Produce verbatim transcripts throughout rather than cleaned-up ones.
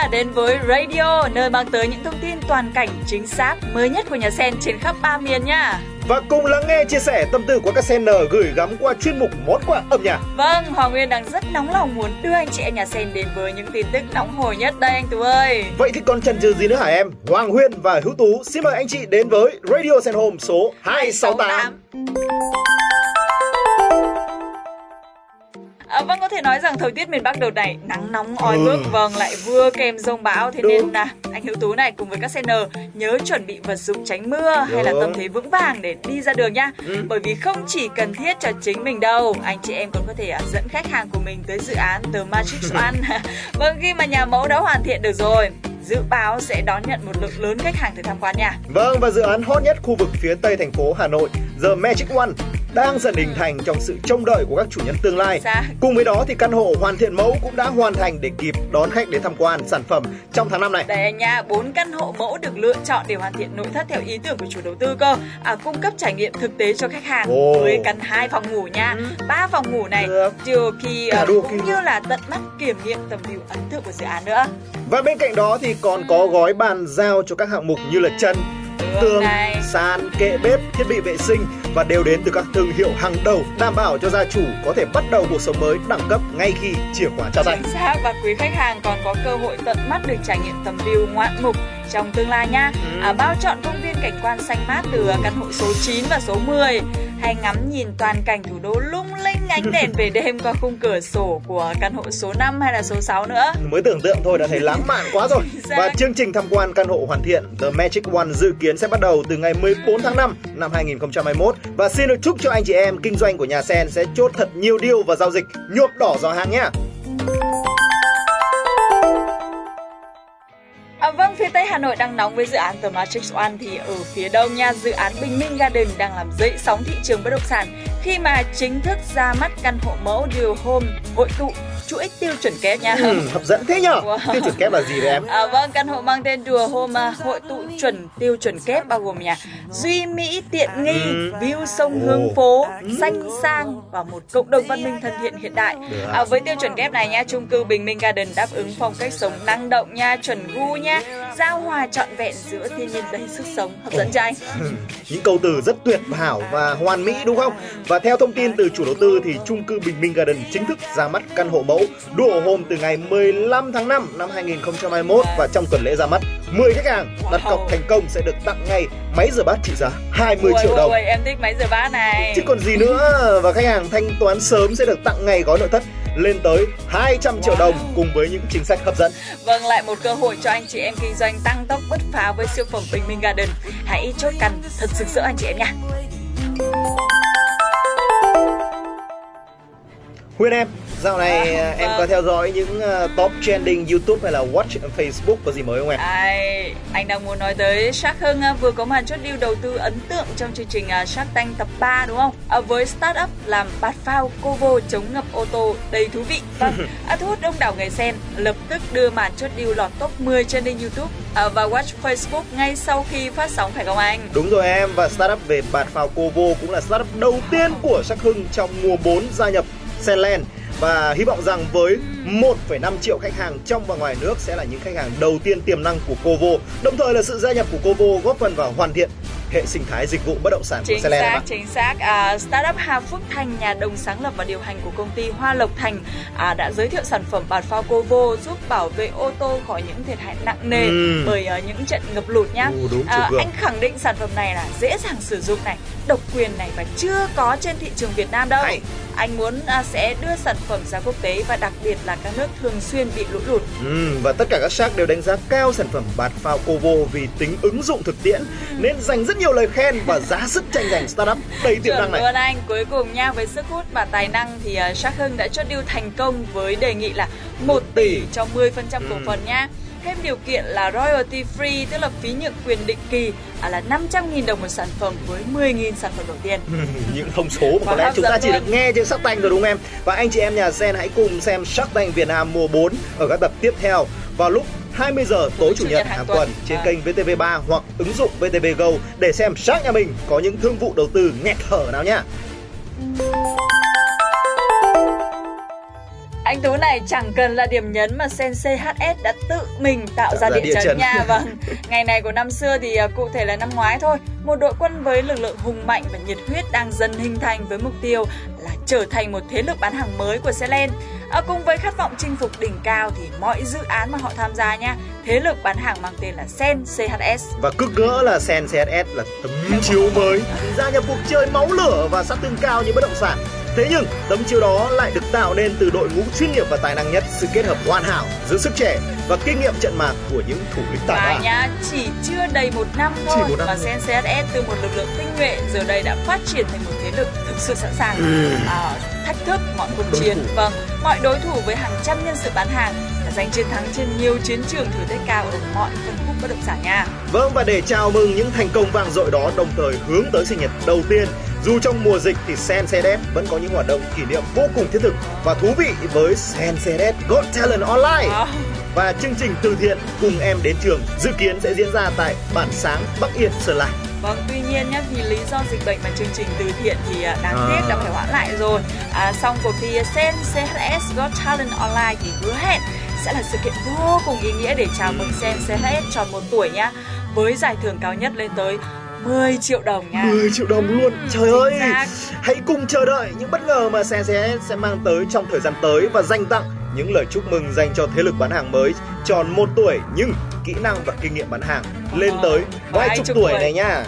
đã đến với Radio, nơi mang tới những thông tin toàn cảnh chính xác mới nhất của nhà sen trên khắp ba miền nha. Và cùng lắng nghe chia sẻ tâm tư của các sener gửi gắm qua chuyên mục món quà âm nhạc. Vâng, Hoàng Nguyên đang rất nóng lòng muốn đưa anh chị em nhà sen đến với những tin tức nóng hổi nhất đây anh Tú ơi. Vậy thì còn chần chừ gì nữa hả em? Hoàng Huyên và Hữu Tú xin mời anh chị đến với Radio Sen Home số hai sáu tám. À, vâng, có thể nói rằng thời tiết miền Bắc đợt này nắng nóng oi bức, ừ. vâng, lại vừa kèm dông bão, thế Đúng. nên là anh Hữu Tú này cùng với các sener nhớ chuẩn bị vật dụng tránh mưa Đúng. hay là tâm thế vững vàng để đi ra đường nhá. Ừ. Bởi vì không chỉ cần thiết cho chính mình đâu, anh chị em còn có thể uh, dẫn khách hàng của mình tới dự án The Magic One. Vâng, khi mà nhà mẫu đã hoàn thiện được rồi, dự báo sẽ đón nhận một lượng lớn khách hàng tới tham quan nha. Vâng, và dự án hot nhất khu vực phía Tây thành phố Hà Nội, The Magic One, đang dần hình thành trong sự trông đợi của các chủ nhân tương lai. Dạ. Cùng với đó thì căn hộ hoàn thiện mẫu cũng đã hoàn thành để kịp đón khách đến tham quan sản phẩm trong tháng năm này. Đây nha, bốn căn hộ mẫu được lựa chọn để hoàn thiện nội thất theo ý tưởng của chủ đầu tư cơ, à, cung cấp trải nghiệm thực tế cho khách hàng oh. với căn hai phòng ngủ nha, ba ừ. phòng ngủ này, chiều kỳ uh, cũng như là tận mắt kiểm nghiệm tầm view ấn tượng của dự án nữa. Và bên cạnh đó thì còn có gói bàn giao cho các hạng mục như là trần, tường, sàn, kệ bếp, thiết bị vệ sinh và đều đến từ các thương hiệu hàng đầu, đảm bảo cho gia chủ có thể bắt đầu cuộc sống mới đẳng cấp ngay khi chìa khóa trao tay. Chính xác, và quý khách hàng còn có cơ hội tận mắt được trải nghiệm tầm view ngoạn mục trong tương lai nha. Ừ. À, bao chọn công viên cảnh quan xanh mát từ căn hộ số chín và số mười, hay ngắm nhìn toàn cảnh thủ đô lung linh ánh đèn về đêm qua khung cửa sổ của căn hộ số năm hay là số sáu nữa. Mới tưởng tượng thôi đã thấy lãng mạn quá rồi. Và chương trình tham quan căn hộ hoàn thiện The Magic One dự kiến sẽ bắt đầu từ ngày mười bốn tháng năm năm hai nghìn không trăm hai mươi mốt. Và xin được chúc cho anh chị em kinh doanh của nhà sen sẽ chốt thật nhiều deal và giao dịch nhuộm đỏ giỏ hàng nhá. À, vâng, phía Tây Hà Nội đang nóng với dự án The Magic One, thì ở phía Đông nha, dự án Bình Minh Garden đang làm dậy sóng thị trường bất động sản khi mà chính thức ra mắt căn hộ mẫu Dual Home hội tụ chuỗi tiêu chuẩn kép nha. Ừ, hấp dẫn thế nhở? Wow. Tiêu chuẩn kép là gì vậy em? À, vâng, căn hộ mang tên Dual Home hội tụ chuẩn tiêu chuẩn kép bao gồm nhà duy mỹ tiện nghi, ừ. view sông hướng phố, ừ. xanh sang và một cộng đồng văn minh thân thiện hiện đại. À, với tiêu chuẩn kép này nha, chung cư Bình Minh Garden đáp ứng phong cách sống năng động nha, chuẩn gu nha, giao hòa trọn vẹn giữa thiên nhiên đầy sức sống, hấp dẫn cho anh. Những câu từ rất tuyệt hảo và hoàn mỹ đúng không? Và theo thông tin từ chủ đầu tư thì chung cư Bình Minh Garden chính thức ra mắt căn hộ mẫu Dual Home từ ngày mười lăm tháng năm năm hai nghìn không trăm hai mươi mốt, và trong tuần lễ ra mắt, mười khách hàng đặt cọc thành công sẽ được tặng ngay máy rửa bát trị giá hai mươi triệu đồng. Ôi, em thích máy rửa bát này. Chứ còn gì nữa. Và khách hàng thanh toán sớm sẽ được tặng ngay gói nội thất lên tới hai trăm triệu đồng cùng với những chính sách hấp dẫn. Vâng, lại một cơ hội cho anh chị em kinh doanh tăng tốc bứt phá với siêu phẩm Bình Minh Garden. Hãy chốt căn thật sực sỡ anh chị em nha. Huyên em, dạo này à, em vâng. có theo dõi những uh, top trending YouTube hay là watch Facebook có gì mới không em? À, anh đang muốn nói tới Shark Hưng uh, vừa có màn chốt deal đầu tư ấn tượng trong chương trình uh, Shark Tank tập ba đúng không? À, với startup làm bạt phao Covo chống ngập ô tô đầy thú vị. Vâng, à, thu hút đông đảo người xem, lập tức đưa màn chốt deal lọt top mười trending YouTube uh, và watch Facebook ngay sau khi phát sóng, phải không anh? Đúng rồi em, và startup về bạt phao Covo cũng là startup đầu tiên của Shark Hưng trong mùa bốn gia nhập Senland, và hy vọng rằng với một phẩy năm triệu khách hàng trong và ngoài nước sẽ là những khách hàng đầu tiên tiềm năng của Covo. Đồng thời là sự gia nhập của Covo góp phần vào hoàn thiện hệ sinh thái dịch vụ bất động sản chính của Senland. Chính xác, chính xác. À, startup Hà Phước Thành, nhà đồng sáng lập và điều hành của công ty Hoa Lộc Thành, à, đã giới thiệu sản phẩm bạt phao Covo giúp bảo vệ ô tô khỏi những thiệt hại nặng nề ừ. bởi uh, những trận ngập lụt nhá. Ừ, đúng, à, anh khẳng định sản phẩm này là dễ dàng sử dụng này, độc quyền này và chưa có trên thị trường Việt Nam đâu. Hay. Anh muốn à, sẽ đưa sản phẩm ra quốc tế và đặc biệt là các nước thường xuyên bị lũ lụt. Ừ, và tất cả các shark đều đánh giá cao sản phẩm bạt phao Covo vì tính ứng dụng thực tiễn, ừ. nên dành rất nhiều lời khen và giá sức tranh giành startup đầy tiềm năng này. Luôn anh, cuối cùng nha, với sức hút và tài năng thì uh, Shark Hưng đã chốt deal thành công với đề nghị là một tỷ cho mười phần trăm cổ ừ. phần nha. Thêm điều kiện là royalty free, tức là phí nhượng quyền định kỳ à, là năm trăm nghìn đồng một sản phẩm với mười nghìn sản phẩm đầu tiên. Những thông số mà có lẽ chúng ta chỉ được nghe trên Shark Tank rồi đúng không em? Và anh chị em nhà Sen hãy cùng xem Shark Tank Việt Nam mùa bốn ở các tập tiếp theo vào lúc hai mươi giờ tối chủ nhật hàng tuần trên kênh vê tê vê ba hoặc ứng dụng vê tê vê Go để xem Shark nhà mình có những thương vụ đầu tư nghẹt thở nào nhá. Anh Tú này chẳng cần là điểm nhấn mà Sensei hát ét đã tự mình tạo ra, ra địa, địa chấn, chấn nha. Vâng, ngày này của năm xưa thì cụ thể là năm ngoái thôi. Một đội quân với lực lượng hùng mạnh và nhiệt huyết đang dần hình thành với mục tiêu là trở thành một thế lực bán hàng mới của Selen. À, cùng với khát vọng chinh phục đỉnh cao thì mọi dự án mà họ tham gia nha, thế lực bán hàng mang tên là Sen xê hát ét. Và cực gỡ là Sen xê hát ét là tấm chiếu mới gia nhập cuộc chơi máu lửa và sát thương cao như bất động sản. Thế nhưng tấm chiếu đó lại được tạo nên từ đội ngũ chuyên nghiệp và tài năng nhất, sự kết hợp hoàn hảo giữa sức trẻ và kinh nghiệm trận mạc của những thủ lĩnh tài ba. Và nhá, chỉ chưa đầy một năm thôi một năm mà Sen xê hát ét từ một lực lượng tinh nhuệ giờ đây đã phát triển thành một thế lực thực sự sẵn sàng ừ. à, thách thức mọi cuộc chiến, thủ. vâng, mọi đối thủ với hàng trăm nhân sự bán hàng và giành chiến thắng trên nhiều chiến trường thử thách cao ở mọi phân khúc bất động sản nha. Vâng, và để chào mừng những thành công vang dội đó, đồng thời hướng tới sinh nhật đầu tiên dù trong mùa dịch thì Sen xê hát ét vẫn có những hoạt động kỷ niệm vô cùng thiết thực và thú vị với Sen xê hát ét Got Talent Online. Oh. Và chương trình từ thiện Cùng Em Đến Trường dự kiến sẽ diễn ra tại Bản Sáng, Bắc Yên, Sơn La. Vâng, tuy nhiên nhé, vì lý do dịch bệnh mà chương trình từ thiện thì đáng à. tiếc đã phải hoãn lại rồi. À, song cuộc thi Sen xê hát ét Got Talent Online thì hứa hẹn sẽ là sự kiện vô cùng ý nghĩa để chào mừng Sen xê hát ét tròn một tuổi nhá, với giải thưởng cao nhất lên tới mười triệu đồng nha. mười triệu đồng luôn. Ừ, trời ơi, xác. Hãy cùng chờ đợi những bất ngờ mà Sen xê hát ét sẽ mang tới trong thời gian tới và dành tặng những lời chúc mừng dành cho thế lực bán hàng mới tròn một tuổi nhưng kỹ năng và kinh nghiệm bán hàng lên tới vài chục tuổi này nha.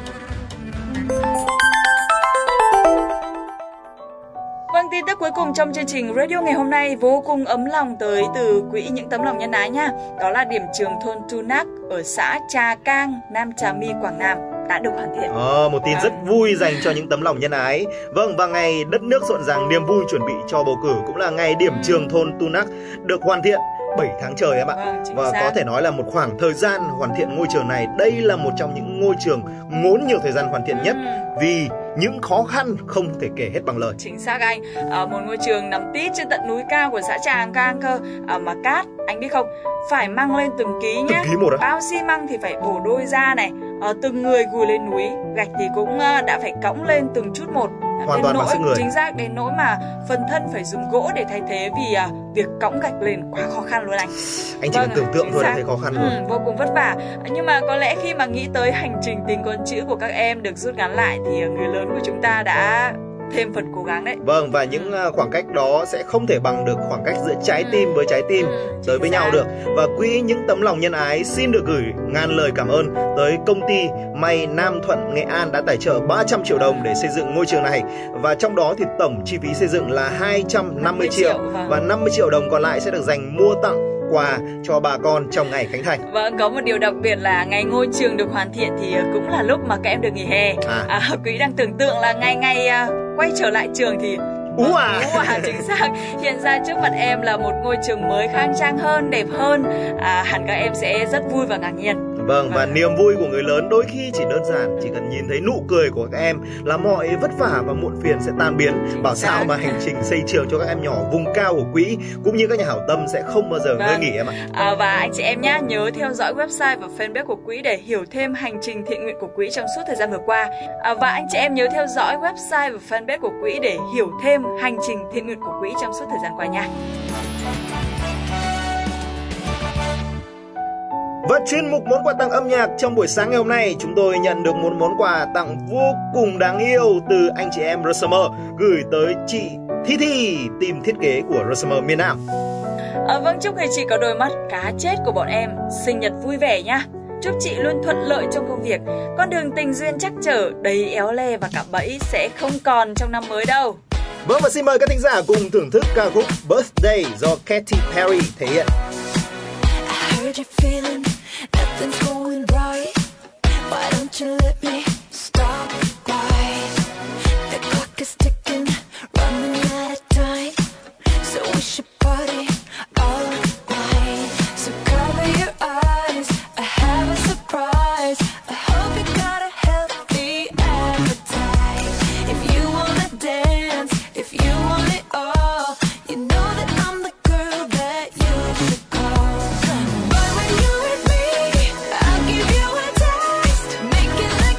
Vâng, tin tức cuối cùng trong chương trình Radio ngày hôm nay vô cùng ấm lòng tới từ quỹ những tấm lòng nhân ái nha. Đó là điểm trường thôn Tu Nác ở xã Trà Cang, Nam Trà My, Quảng Nam đã được hoàn thiện. Ờ, một tin à. rất vui dành cho những tấm lòng nhân ái. Vâng, và ngày đất nước rộn ràng niềm vui chuẩn bị cho bầu cử cũng là ngày điểm trường thôn Tu Nác được hoàn thiện bảy tháng trời em ạ. Vâng, và xác. Có thể nói là một khoảng thời gian hoàn thiện ngôi trường này. Đây là một trong những ngôi trường ngốn nhiều thời gian hoàn thiện nhất vì những khó khăn không thể kể hết bằng lời. Chính xác anh. À, một ngôi trường nằm tít trên tận núi cao của xã Trà Cang cơ, à, mà cát anh biết không, phải mang lên từng ký nhá. Từng ký một á? Bao xi măng thì phải bổ đôi ra này, à, từng người gùi lên núi, gạch thì cũng đã phải cõng lên từng chút một. Hoàn toàn bằng sức người. Chính xác, đến nỗi mà phần thân phải dùng gỗ để thay thế vì à, việc cõng gạch lên quá khó khăn luôn anh. Anh chỉ vâng, cần tưởng tượng thôi đã thấy khó khăn luôn. Ừ, vô cùng vất vả. Nhưng mà có lẽ khi mà nghĩ tới hành trình tình con chữ của các em được rút ngắn lại thì người lớn của chúng ta đã thêm phần cố gắng đấy. Vâng, và những khoảng cách đó sẽ không thể bằng được khoảng cách giữa trái tim với trái tim ừ, tới với nhau được. Và quỹ những tấm lòng nhân ái xin được gửi ngàn lời cảm ơn tới công ty may Nam Thuận Nghệ An đã tài trợ ba trăm triệu đồng để xây dựng ngôi trường này. Và trong đó thì tổng chi phí xây dựng là hai trăm năm mươi triệu vâng. Và năm mươi triệu đồng còn lại sẽ được dành mua tặng quà cho bà con trong ngày khánh thành. Vâng, có một điều đặc biệt là ngày ngôi trường được hoàn thiện thì cũng là lúc mà các em được nghỉ hè. À, à Quý đang tưởng tượng là ngày ngày uh, quay trở lại trường thì Ú à. Ú à, chính xác. Hiện ra trước mặt em là một ngôi trường mới khang trang hơn, đẹp hơn. À, hẳn các em sẽ rất vui và ngạc nhiên. Vâng, và niềm vui của người lớn đôi khi chỉ đơn giản, chỉ cần nhìn thấy nụ cười của các em là mọi vất vả và muộn phiền sẽ tan biến. Chính Bảo xác. Sao mà hành trình xây trường cho các em nhỏ vùng cao của quỹ cũng như các nhà hảo tâm sẽ không bao giờ vâng. ngơi nghỉ em ạ. À, và anh chị em nhá, nhớ theo dõi website và fanpage của quỹ để hiểu thêm hành trình thiện nguyện của quỹ trong suốt thời gian vừa qua. À, và anh chị em nhớ theo dõi website và fanpage của quỹ để hiểu thêm hành trình thiện nguyện của quỹ trong suốt thời gian qua nha. Và chuyên mục món quà tặng âm nhạc trong buổi sáng ngày hôm nay, chúng tôi nhận được một món quà tặng vô cùng đáng yêu từ anh chị em Rosamer gửi tới chị Thi Thi, team thiết kế của Rosamer miền Nam. À, vâng, chúc người chị có đôi mắt cá chết của bọn em sinh nhật vui vẻ nha. Chúc chị luôn thuận lợi trong công việc, con đường tình duyên chắc trở, đầy éo le và cạm bẫy sẽ không còn trong năm mới đâu. Vâng, và xin mời các thính giả cùng thưởng thức ca khúc Birthday do Katy Perry thể hiện. You're feeling nothing's going right. Why don't you let me stop right? The clock is ticking, running out of time. So we should party all night. So cover your eyes, I have a surprise. I hope you got a healthy appetite. If you wanna dance, if you want it all, you know that I'm the girl that you should call. But when you're with me, I'll give you a taste, make it like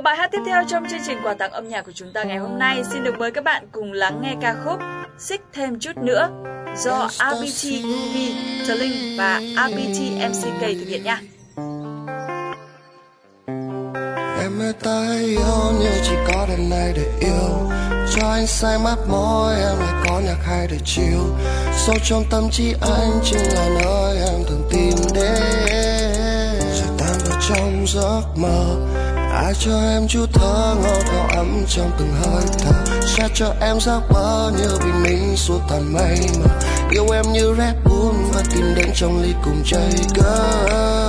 bài hát tiếp theo trong chương trình quà tặng âm nhạc của chúng ta ngày hôm nay xin được mời các bạn cùng lắng nghe ca khúc Xích Thêm Chút Nữa do a bê tê Groovy, Tờ Linh và a bê tê em xê K thực hiện nha. Em ơi ta hãy yêu như chỉ có đêm nay để yêu, cho anh say mắt môi em lại có nhạc hay để chill. Sâu trong tâm trí anh chính là nơi em thường tìm đến, rồi tan vào trong giấc mơ. Ai cho em chút thơ ngọt ngào ấm trong từng hơi thở, sẽ cho em giấc mơ như bình minh suốt tàn mây mờ. Yêu em như Red Bull và tìm đến trong ly cùng Jager.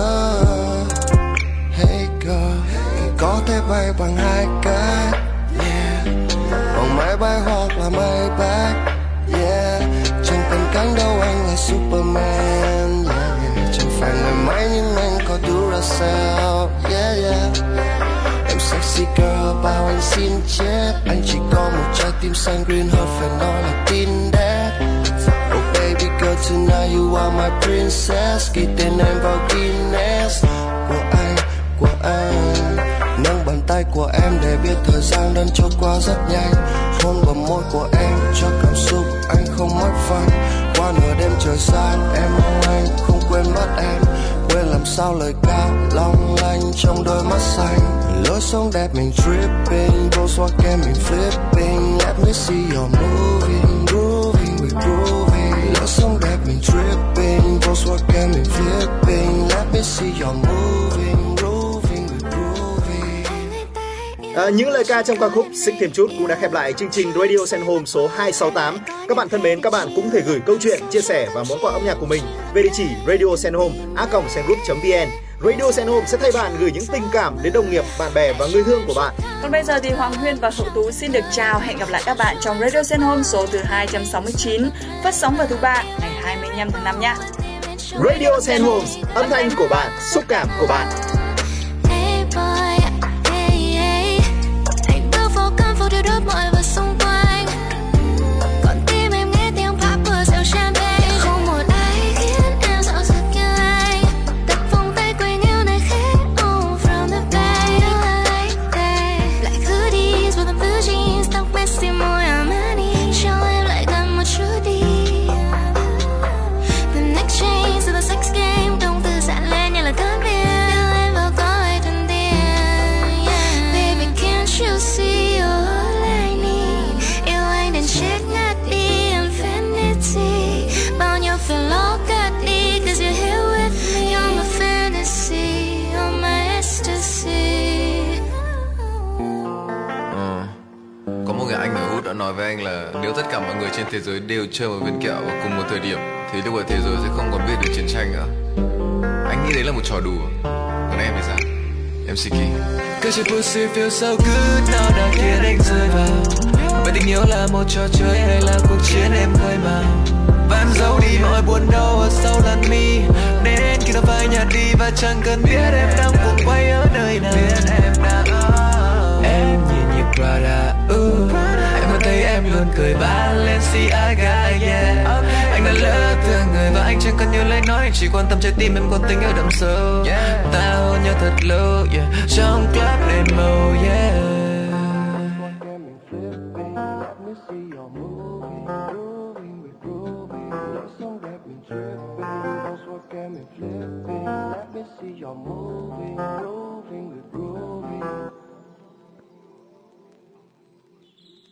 Hey girl, có thể bay bằng hai cái, yeah. Bằng máy bay hoặc là máy bay, yeah. Chẳng cần cánh đâu anh là Superman, yeah, yeah. Chẳng phải người máy nhưng anh có Duracell, yeah, yeah. Em sexy girl bao anh xin chết, anh chỉ có một trái tim xanh green hơn phải nói là tin dead. Oh baby girl tonight you are my princess, ghi tên em vào Guinness của anh, của anh. Nâng bàn tay của em để biết thời gian đang trôi qua rất nhanh. Hôn vào môi của em cho cảm xúc anh không mất phanh. Qua nửa đêm trời sáng em mong anh không quên mất em, quên làm sao lời ca long lanh trong đôi mắt xanh. Lối sống đẹp mình tripping, Volkswagen mình flipping. Let me see your moving, grooving with grooving. Lối sống đẹp mình tripping, Volkswagen mình flipping. Let me see your moving, grooving with grooving. À, những lời ca trong ca khúc Xích Thêm Chút cũng đã khép lại chương trình Radio Sen Home số hai sáu tám. Các bạn thân mến, các bạn cũng thể gửi câu chuyện, chia sẻ và món quà âm nhạc của mình về địa chỉ radio sen home a còng sengroup chấm vn. Radio Sen Home sẽ thay bạn gửi những tình cảm đến đồng nghiệp, bạn bè và người thương của bạn. Còn bây giờ thì Hoàng Huyên và Hậu Tú xin được chào, hẹn gặp lại các bạn trong Radio Sen Home số thứ hai trăm sáu mươi chín, phát sóng vào thứ ba ngày hai mươi lăm tháng năm nhé. Radio Sen Home, âm thanh của bạn, xúc cảm của bạn. Mọi vật xung quanh, còn tim em nghe tiếng pop vừa rượu champagne. Không một ai khiến em dạo dực như anh, đặt vòng tay quên yêu này khẽ. Oh, from the bay, like that. Lại cứ đi with them blue jeans, tóc messy môi Armani, cho em lại gần một chút đi. The next change to the sex game, động từ dạn lên như là cơn biên. Yêu em vào coi thần tiên, yeah. Baby can't you see? Chết ngạt đi infinity, bao nhiêu phiền lo cất đi, cause you're here with me. You're my fantasy, you're my ecstasy. Ờ, có một người anh ở Úc đã nói với anh là nếu tất cả mọi người trên thế giới đều chơi một viên kẹo vào cùng một thời điểm thì lúc ấy thế giới sẽ không còn biết được chiến tranh nữa. Anh nghĩ đấy là một trò đùa. Còn em thì sao? em xê K. Cause your pussy feels so good, nào đã khiến anh rơi vào. Vậy tình yêu là một trò chơi hay là cuộc chiến em khơi mào? Và em giấu đi mọi buồn đau ở sau làn mi, đến khi nó phai nhạt đi và chẳng cần biết em đang cuồng quay ở nơi nào. Biết em đang ở. Em nhìn như Prada, uh. Em vẫn thấy em luôn cười Balenciaga, yeah. Anh đã lỡ thương người và anh chẳng cần nhiều lời nói, chỉ quan tâm trái tim em có tình yêu đậm sâu. Ta hôn nhau thật lâu, yeah. Trong club đèn màu, yeah.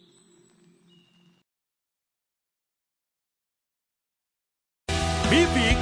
Bí Bí